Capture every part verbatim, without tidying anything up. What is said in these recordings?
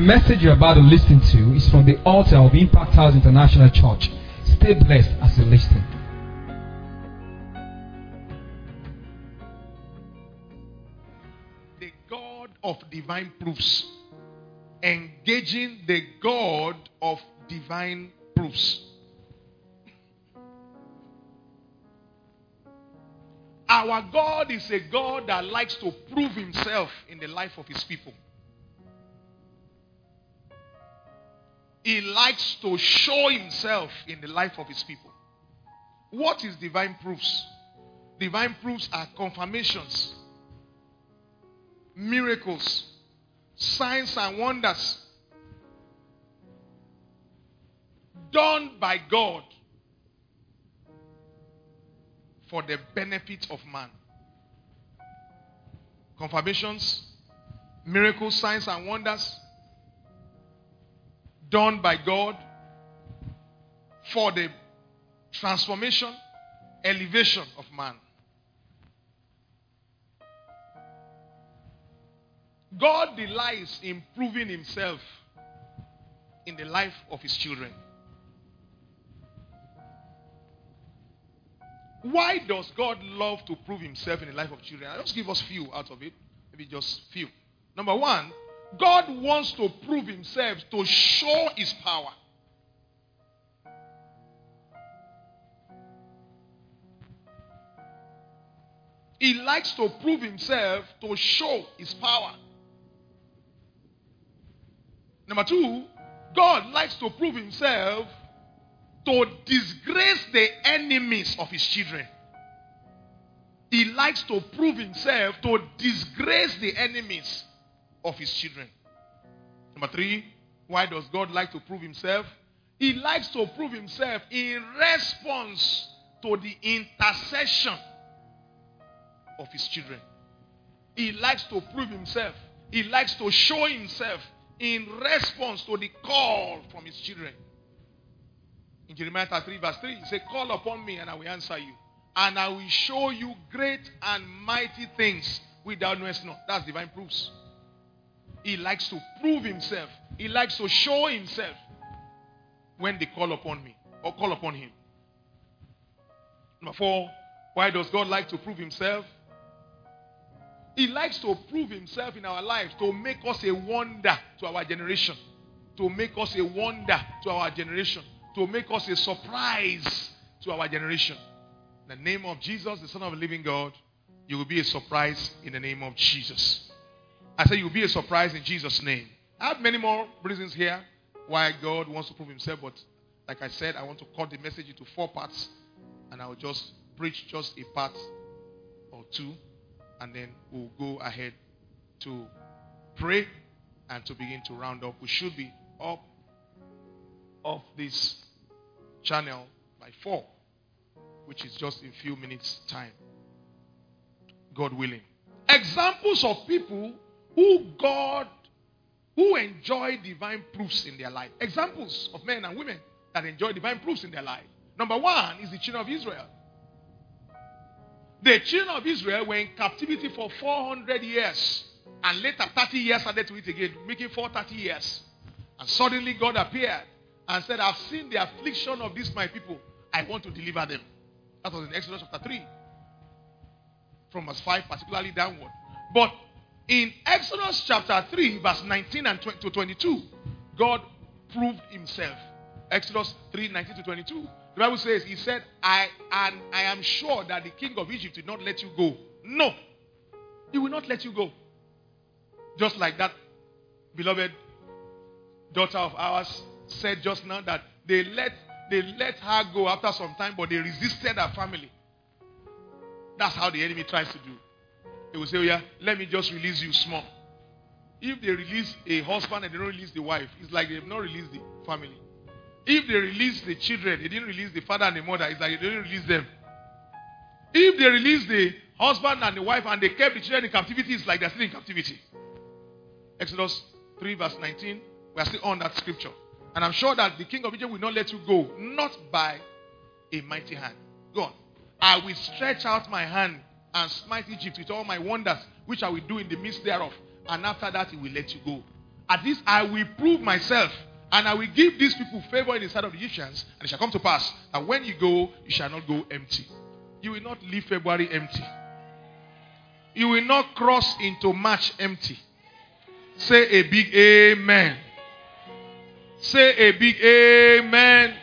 message you're about to listen to is from the altar of Impact House International Church. Stay blessed as you listen. The God of divine proofs. Engaging the God of divine proofs. Our God is a God that likes to prove himself in the life of his people. He likes to show himself in the life of his people. What is divine proofs? Divine proofs are confirmations, miracles, signs and wonders done by God for the benefit of man. Confirmations, miracles, signs and wonders done by God for the transformation, elevation of man. God delights in proving himself in the life of his children. Why does God love to prove himself in the life of children? I'll just give us few out of it. Maybe just few. Number one, God wants to prove himself to show his power. He likes to prove himself to show his power. Number two, God likes to prove himself to disgrace the enemies of his children. He likes to prove himself to disgrace the enemies of his children. Number three, why does God like to prove himself? He likes to prove himself in response to the intercession of his children. He likes to prove himself. He likes to show himself in response to the call from his children. In Jeremiah thirty-three verse three, he said, "Call upon me and I will answer you. And I will show you great and mighty things which thou knowest not." That's divine proofs. He likes to prove himself. He likes to show himself when they call upon me or call upon him. Number four, why does God like to prove himself? He likes to prove himself in our lives to make us a wonder to our generation. To make us a wonder to our generation. To make us a surprise to our generation. In the name of Jesus, the Son of the living God, you will be a surprise in the name of Jesus. I say you will be a surprise in Jesus' name. I have many more reasons here why God wants to prove himself, but like I said, I want to cut the message into four parts, and I will just preach just a part or two, and then we'll go ahead to pray and to begin to round up. We should be up off this channel by four, which is just in a few minutes' time, God willing. Examples of people who God, who enjoy divine proofs in their life. Examples of men and women that enjoy divine proofs in their life. Number one is the children of Israel. The children of Israel were in captivity for four hundred years. And later thirty years added to it again, making four hundred thirty years. And suddenly God appeared and said, "I've seen the affliction of these my people. I want to deliver them." That was in Exodus chapter three. From verse five particularly downward. But in Exodus chapter three, verse nineteen and to twenty-two, God proved himself. Exodus three, nineteen to twenty-two. The Bible says, he said, I and I am sure that the king of Egypt will not let you go. No. He will not let you go. Just like that beloved daughter of ours said just now, that they let they let her go after some time, but they resisted her family. That's how the enemy tries to do. They will say, "Oh yeah, let me just release you small." If they release a husband and they don't release the wife, it's like they have not released the family. If they release the children, they didn't release the father and the mother, it's like they didn't release them. If they release the husband and the wife and they kept the children in captivity, it's like they're still in captivity. Exodus three verse nineteen, we are still on that scripture. And I'm sure that the king of Egypt will not let you go, not by a mighty hand. Go on. "I will stretch out my hand and smite Egypt with all my wonders, which I will do in the midst thereof. And after that, he will let you go. At least I will prove myself, and I will give these people favor in the sight of the Egyptians, and it shall come to pass that when you go, you shall not go empty. You will not leave February empty. You will not cross into March empty. Say a big amen. Say a big amen.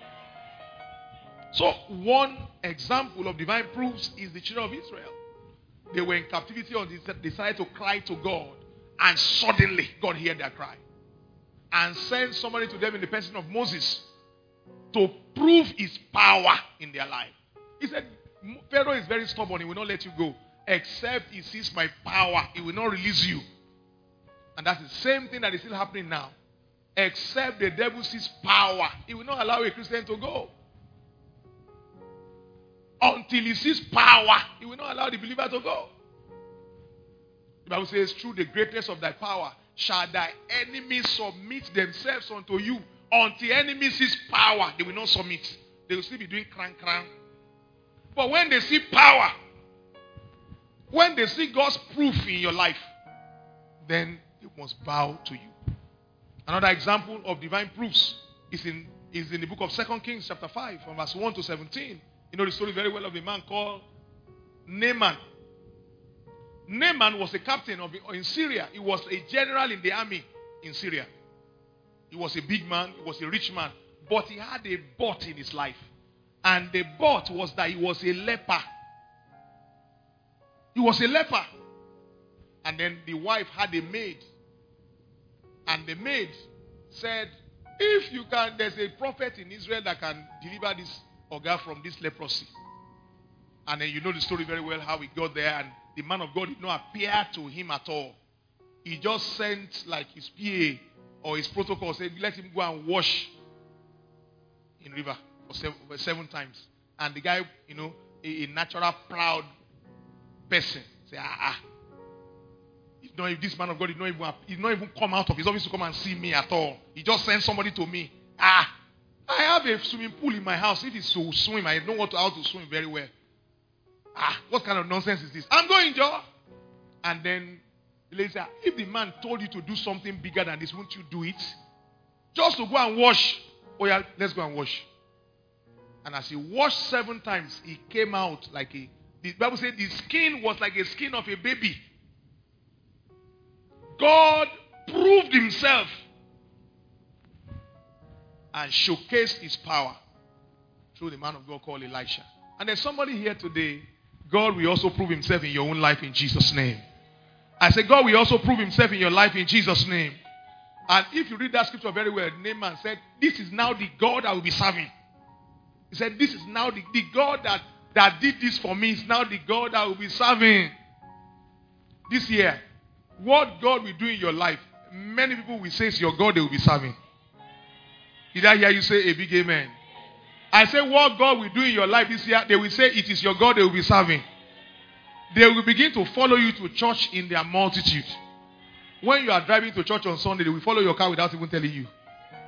So one example of divine proofs is the children of Israel. They were in captivity and they decided to cry to God. And suddenly God heard their cry. And sent somebody to them in the person of Moses to prove his power in their life. He said, Pharaoh is very stubborn. He will not let you go. Except he sees my power. He will not release you. And that's the same thing that is still happening now. Except the devil sees power. He will not allow a Christian to go. Until he sees power, he will not allow the believer to go. The Bible says, through the greatness of thy power shall thy enemies submit themselves unto you. Until enemy sees power, they will not submit. They will still be doing crank crank. But when they see power, when they see God's proof in your life, then they must bow to you. Another example of divine proofs is in, is in the book of Second Kings chapter five, from verse one to seventeen. You know the story very well of a man called Naaman. Naaman was a captain of, in Syria. He was a general in the army in Syria. He was a big man. He was a rich man. But he had a but in his life. And the but was that he was a leper. He was a leper. And then the wife had a maid. And the maid said, if you can, there's a prophet in Israel that can deliver this Oga from this leprosy. And then you know the story very well, how he got there, and the man of God did not appear to him at all. He just sent like his P A or his protocol, said, let him go and wash in river for seven, for seven times. And the guy, you know, a, a natural proud person, say, ah, ah. Not if this man of God did not even he did not even come out of his office to come and see me at all. He just sent somebody to me. Ah, I have a swimming pool in my house. If it's to swim, I know what to, how to swim very well. Ah, what kind of nonsense is this? I'm going, Joe. And then the lady said, if the man told you to do something bigger than this, won't you do it? Just to go and wash. Oh yeah, let's go and wash. And as he washed seven times, he came out like a, the Bible said the skin was like a skin of a baby. God proved himself and showcased his power through the man of God called Elisha. And there's somebody here today, God will also prove himself in your own life in Jesus' name. I say, God will also prove himself in your life in Jesus' name. And if you read that scripture very well, Naaman said, this is now the God I will be serving. He said, this is now the, the God that, that did this for me is now the God I will be serving. This year, what God will do in your life, many people will say it's your God they will be serving. Did I hear you say a big amen? I say what God will do in your life this year, they will say it is your God they will be serving. They will begin to follow you to church in their multitude. When you are driving to church on Sunday, they will follow your car without even telling you.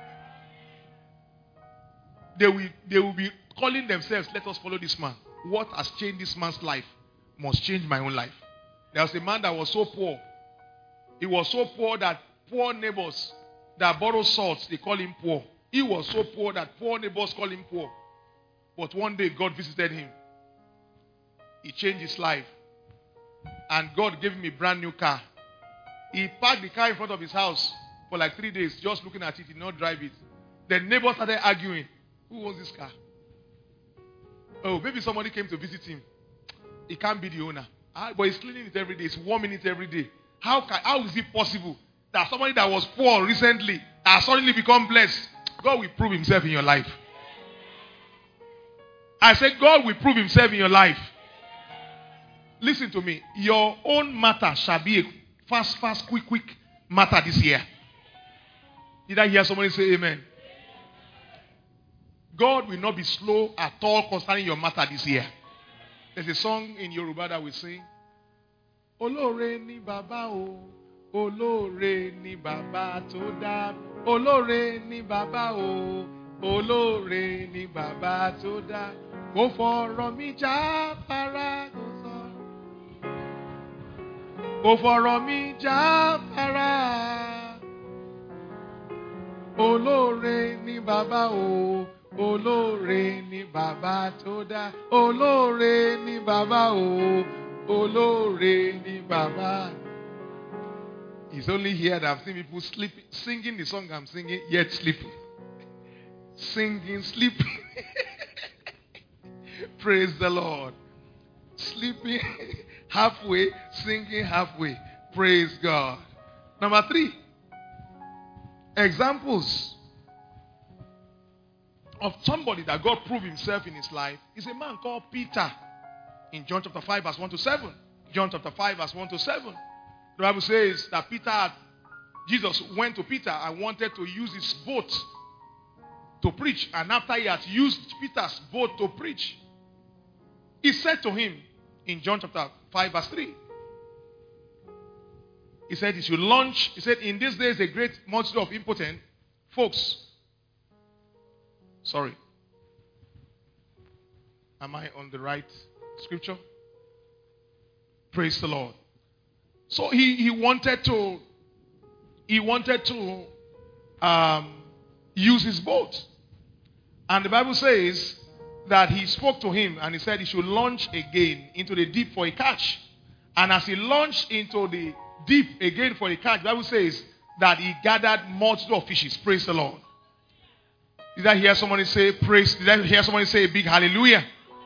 They will, they will be calling themselves, let us follow this man. What has changed this man's life must change my own life. There was a man that was so poor. He was so poor that poor neighbors that borrow salt, they call him poor. He was so poor that poor neighbors call him poor. But one day God visited him. He changed his life. And God gave him a brand new car. He parked the car in front of his house for like three days, just looking at it. He did not drive it. The neighbors started arguing. Who owns this car? Oh, maybe somebody came to visit him. He can't be the owner. Ah, but he's cleaning it every day. He's warming it every day. How can, how is it possible that somebody that was poor recently has suddenly become blessed? God will prove himself in your life. I said God will prove himself in your life. Listen to me. Your own matter shall be a fast, fast, quick, quick matter this year. Did I hear somebody say amen? God will not be slow at all concerning your matter this year. There's a song in Yoruba that we sing. Olóore ni bàbá o, olóore ni bàbá tó dá. Olóore ni bàbá o, olóore ni bàbá tó dá. Kò fọ̀rọ̀ mi jáfara kò sọ. Kò fọ̀rọ̀ mi jáfara. Olóore ni bàbá o. Olóore ni bàbá tó dá. Olóore ni bàbá o. Olóore ni bàbá. It's only here that I've seen people sleeping, singing the song I'm singing, yet sleeping. Singing, sleeping. Praise the Lord. Sleeping halfway, singing halfway. Praise God. Number three. Examples of somebody that God proved himself in his life is a man called Peter. In John chapter five, verse one to seven. John chapter five, verse one to seven. The Bible says that Peter, had, Jesus went to Peter and wanted to use his boat to preach. And after he had used Peter's boat to preach, he said to him in John chapter five, verse three, he said he should launch. He said, in these days, a great multitude of impotent folks. Sorry. Am I on the right scripture? Praise the Lord. So he, he wanted to he wanted to um, use his boat. And the Bible says that he spoke to him and he said he should launch again into the deep for a catch. And as he launched into the deep again for a catch, the Bible says that he gathered multitude of fishes. Praise the Lord. Did I hear somebody say praise? Did I hear somebody say a big hallelujah?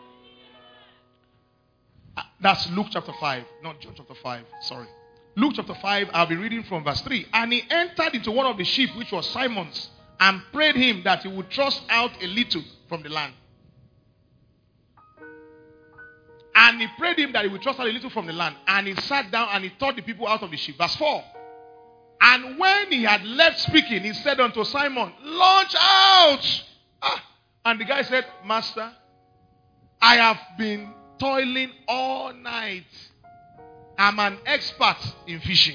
That's Luke chapter five, not John chapter five. Sorry. Luke chapter five, I'll be reading from verse three. And he entered into one of the ships, which was Simon's, and prayed him that he would thrust out a little from the land. And he prayed him that he would thrust out a little from the land. And he sat down and he taught the people out of the ship. Verse four. And when he had left speaking, he said unto Simon, launch out. Ah. And the guy said, Master, I have been toiling all night. I'm an expert in fishing.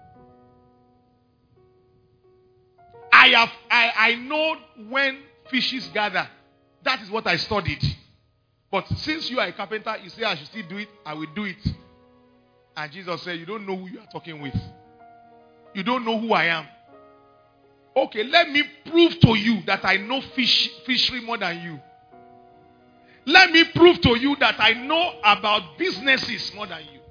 I have I, I know when fishes gather. That is what I studied. But since you are a carpenter, you say I should still do it, I will do it. And Jesus said, you don't know who you are talking with. You don't know who I am. Okay, let me prove to you that I know fish, fishery more than you. Let me prove to you that I know about businesses more than you.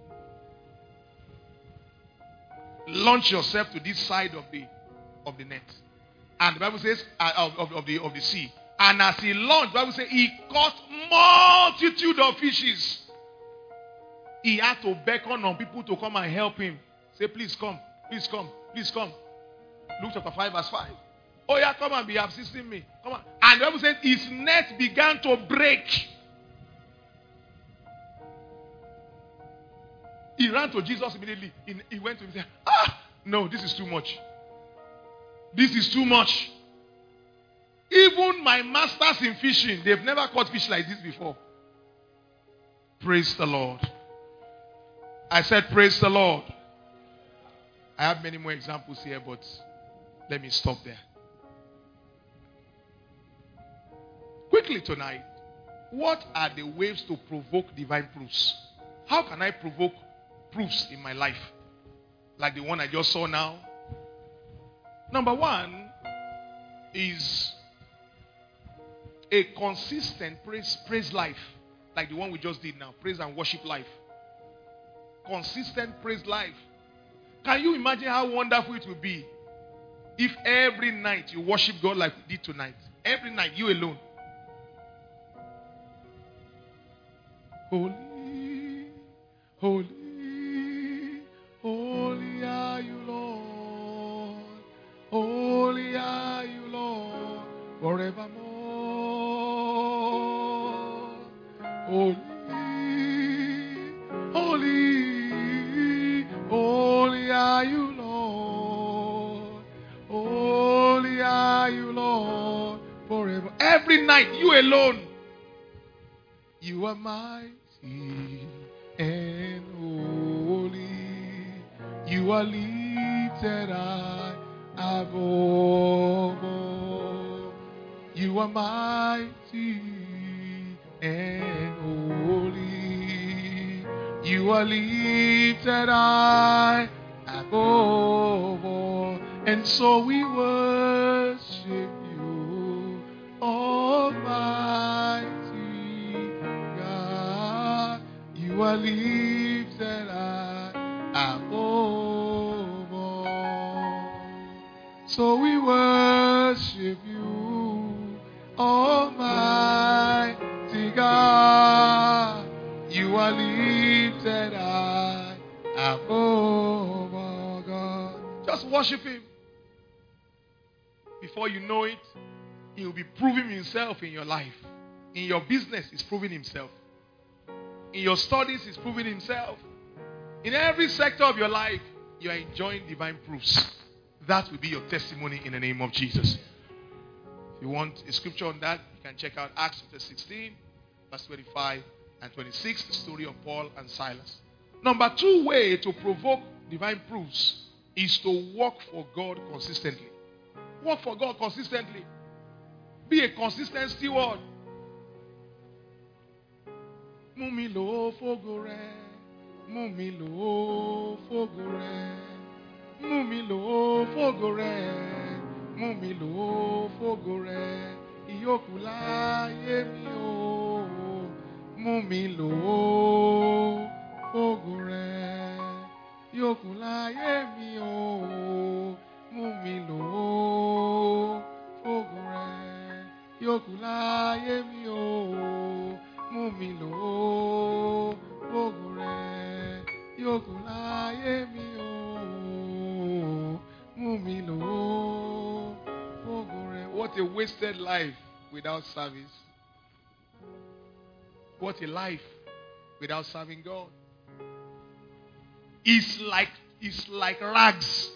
Launch yourself to this side of the of the net. And the Bible says, uh, of, of, of, the, of the sea. And as he launched, the Bible says, he caught multitude of fishes. He had to beckon on people to come and help him. Say, please come, please come, please come. Luke chapter five, verse five. Oh yeah, come and be assisting me. Come on. And the Bible says, his net began to break. He ran to Jesus immediately. He, he went to him and said, ah, no, this is too much. This is too much. Even my masters in fishing, they've never caught fish like this before. Praise the Lord. I said, praise the Lord. I have many more examples here, but let me stop there. Quickly tonight, what are the ways to provoke divine proofs? How can I provoke proofs in my life? Like the one I just saw now. Number one is a consistent praise, praise life. Like the one we just did now. Praise and worship life. Consistent praise life. Can you imagine how wonderful it would be if every night you worship God like we did tonight? Every night, you alone. Holy, holy, holy are you, Lord. Holy are you, Lord, forevermore. Holy, holy, holy are you, Lord. Holy are you, Lord, forever. Every night, you alone. You are mighty and holy. You are lifted high above all. You are mighty and holy. You are lifted high above all. And so we worship you, Almighty God. You are lifted high above all. So we worship you, Almighty God. You are lifted high above all, God. Just worship Him. Before you know it, He will be proving Himself in your life. In your business, He's proving Himself. In your studies, He's proving Himself. In every sector of your life, you are enjoying divine proofs. That will be your testimony in the name of Jesus. If you want a scripture on that, you can check out Acts chapter sixteen, verse twenty-five and twenty-six, the story of Paul and Silas. Number two way to provoke divine proofs is to work for God consistently. Work for God consistently. Be a consistent steward. Mumi lo fogore, mumi lo fogore, mumi lo fogore, mumi lo fogore, iyokula yemi o, mumi lo fogore, iyokula yemi o, mumi lo fogore, iyokula yemi o. Mumilo fogore yokula yemi o mumilo fogore. What a wasted life without service. What a life without serving God. It's like it's like rags.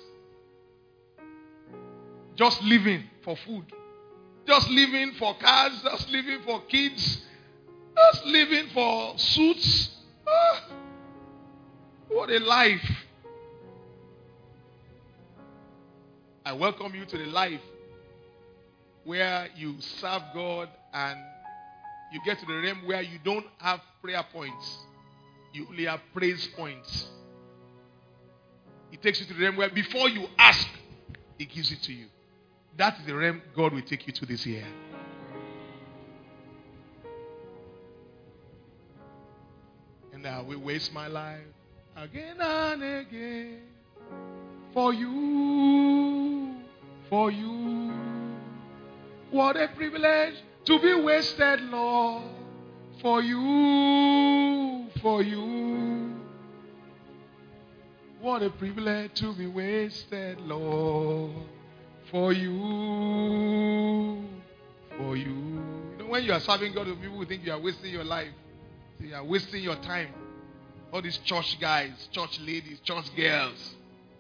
Just living for food. Just living for cars, just living for kids. Just living for suits. Ah, what a life. I welcome you to the life where you serve God and you get to the realm where you don't have prayer points. You only have praise points. It takes you to the realm where before you ask, He gives it to you. That is the realm God will take you to this year. And I will waste my life again and again for you, for you. What a privilege to be wasted, Lord, for you, for you. What a privilege to be wasted, Lord, for you, for you. You know, when you are serving God, people will think you are wasting your life. You are wasting your time. All these church guys, church ladies, church girls.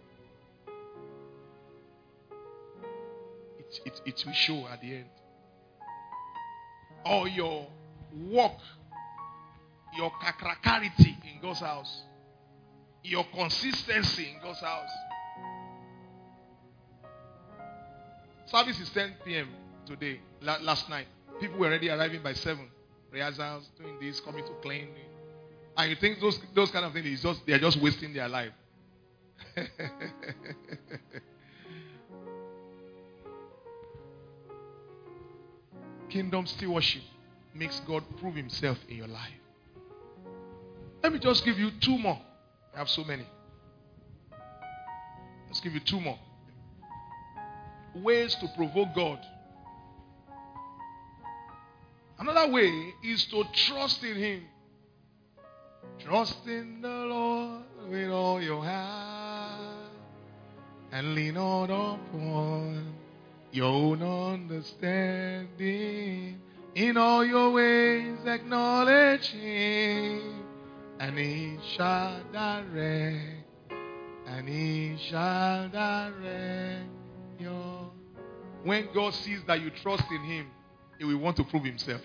It, it, it will show at the end. All your work, your kakrakarity in God's house, your consistency in God's house. Service is ten p.m. today, la- last night. People were already arriving by seven. Rehearsals, doing this, coming to clean. And you think those those kind of things is just they are just wasting their life. Kingdom stewardship makes God prove Himself in your life. Let me just give you two more. I have so many. Let's give you two more. Ways to provoke God. Another way is to trust in Him. Trust in the Lord with all your heart and lean not upon your own understanding. In all your ways acknowledge Him, and He shall direct, and He shall direct your. When God sees that you trust in Him, He will want to prove Himself.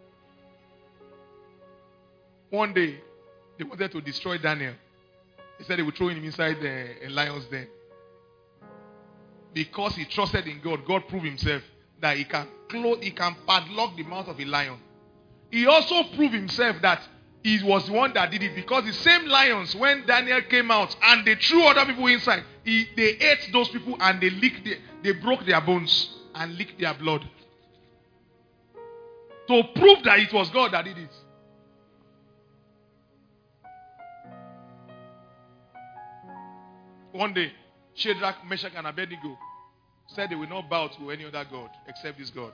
One day, they wanted to destroy Daniel. They said they would throw him inside the a lion's den. Because he trusted in God, God proved Himself that He can close, He can padlock the mouth of a lion. He also proved Himself that He was the one that did it, because the same lions, when Daniel came out and they threw other people inside, he, they ate those people and they licked, the, they broke their bones. and lick their blood. To prove that it was God that did it. One day, Shadrach, Meshach, and Abednego said they will not bow to any other God except this God.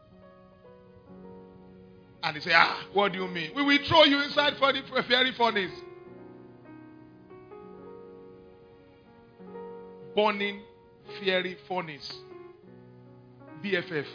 And they say, ah, what do you mean? We will throw you inside for the fiery furnace. Burning fiery furnace. B F F.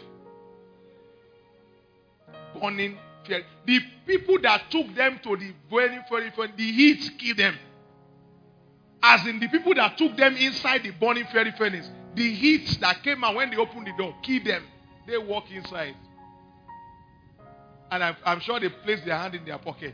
Burning fiery. The people that took them to the burning fiery furnace, the heat killed them. As in the people that took them inside the burning fiery furnace, the heat that came out when they opened the door killed them. They walk inside. And I'm, I'm sure they placed their hand in their pocket.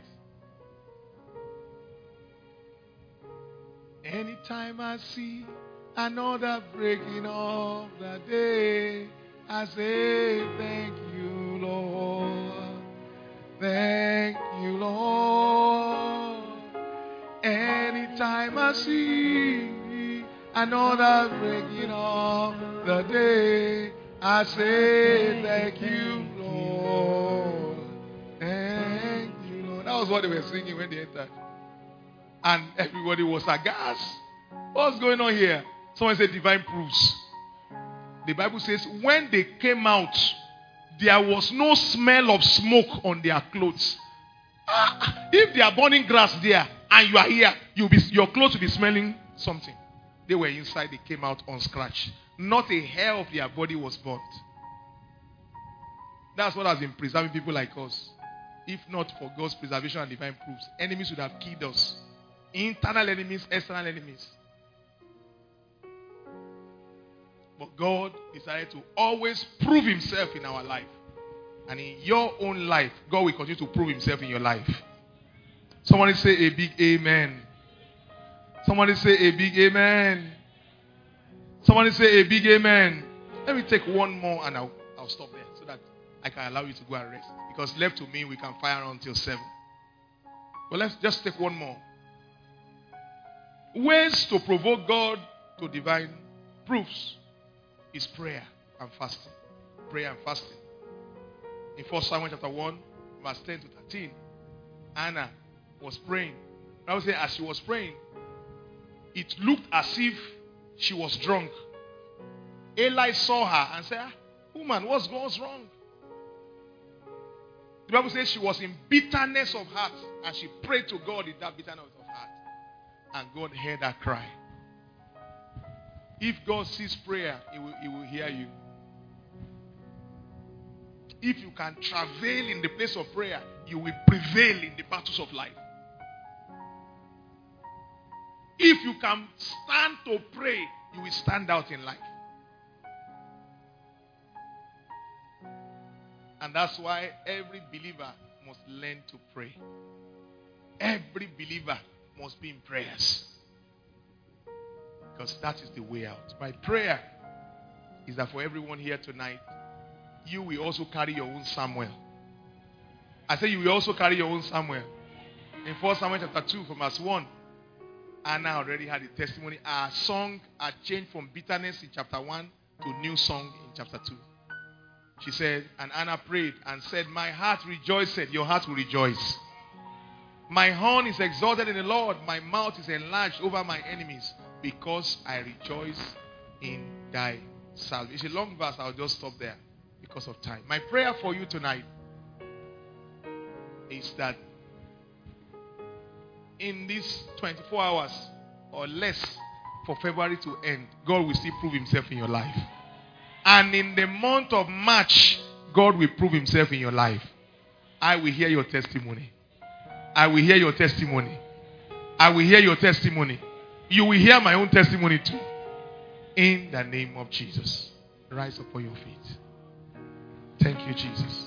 Anytime I see another breaking of the day, I say thank you, Lord. Thank you, Lord. Anytime I see another breaking of the day, I say thank you, Lord. Thank you, Lord. That was what they were singing when they entered. And everybody was aghast. What's going on here? Someone said divine proofs. The Bible says when they came out, there was no smell of smoke on their clothes. Ah, if they are burning grass there and you are here, you'll be, your clothes will be smelling something. They were inside, they came out unscratched. Not a hair of their body was burnt. That's what has been preserving people like us. If not for God's preservation and divine proofs, enemies would have killed us. Internal enemies, external enemies. But God decided to always prove himself in our life. And in your own life, God will continue to prove himself in your life. Somebody say a big amen. Somebody say a big amen. Somebody say a big amen. Let me take one more and I'll, I'll stop there so that I can allow you to go and rest. Because left to me, we can fire on until seven. But let's just take one more. Ways to provoke God to divine proofs is prayer and fasting. Prayer and fasting. In First Samuel chapter one, verse ten to thirteen, Anna was praying. I would say as she was praying, it looked as if she was drunk. Eli saw her and said, ah, woman, what's, what's wrong? The Bible says she was in bitterness of heart and she prayed to God in that bitterness of heart. And God heard her cry. If God sees prayer, he will, he will hear you. If you can travail in the place of prayer, you will prevail in the battles of life. If you can stand to pray, you will stand out in life. And that's why every believer must learn to pray. Every believer must be in prayers. Because that is the way out. My prayer is that for everyone here tonight, you will also carry your own Samuel. I say you will also carry your own Samuel. In First Samuel chapter two from verse one, Anna already had a testimony. Our song had changed from bitterness in chapter one to new song in chapter two. She said, and Anna prayed and said, my heart rejoiced. Your heart will rejoice. My horn is exalted in the Lord. My mouth is enlarged over my enemies because I rejoice in thy salvation. It's a long verse. I'll just stop there because of time. My prayer for you tonight is that in these twenty-four hours or less for February to end, God will still prove himself in your life. And in the month of March, God will prove himself in your life. I will hear your testimony. I will hear your testimony. I will hear your testimony. You will hear my own testimony too. In the name of Jesus. Rise upon your feet. Thank you, Jesus.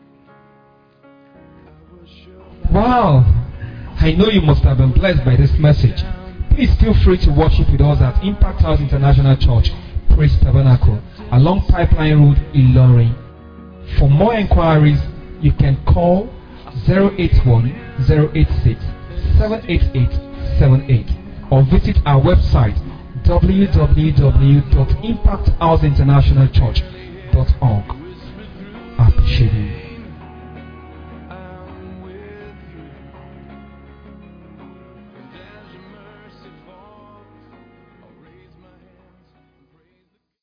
Wow. I know you must have been blessed by this message. Please feel free to worship with us at Impact House International Church, Praise Tabernacle, along Pipeline Road, Ilorin. For more inquiries, you can call zero eight one, zero eight six, seven eight eight seven eight or visit our website w w w dot impact house international church dot org. I appreciate you.